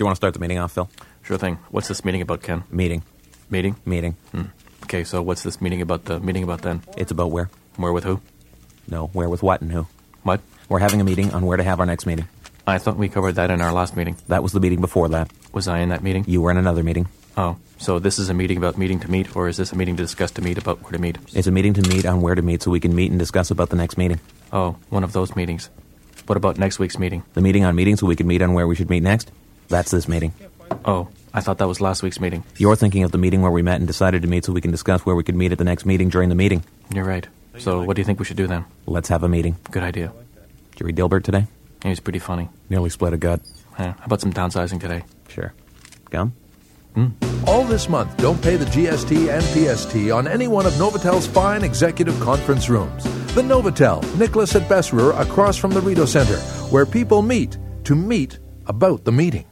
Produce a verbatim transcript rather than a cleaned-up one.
you want to start the meeting off, Phil? Sure thing. What's this meeting about, Ken? Meeting. Meeting? Meeting. Hmm. Okay, so what's this meeting about, the meeting about then? It's about where. Where with who? No, where with what and who. What? We're having a meeting on where to have our next meeting. I thought we covered that in our last meeting. That was the meeting before that. Was I in that meeting? You were in another meeting. Oh, so this is a meeting about meeting to meet, or is this a meeting to discuss to meet about where to meet? It's a meeting to meet on where to meet so we can meet and discuss about the next meeting. Oh, one of those meetings. What about next week's meeting? The meeting on meeting so we can meet on where we should meet next? That's this meeting. Oh, I thought that was last week's meeting. You're thinking of the meeting where we met and decided to meet so we can discuss where we could meet at the next meeting during the meeting. You're right. So what do you think we should do then? Let's have a meeting. Good idea. Did you read Dilbert today? He was pretty funny. Nearly split a gut. Yeah, how about some downsizing today? Sure. Gum? Mm. All this month, don't pay the G S T and P S T on any one of Novatel's fine executive conference rooms. The Novotel, Nicholas at Besserer, across from the Rideau Center, where people meet to meet about the meeting.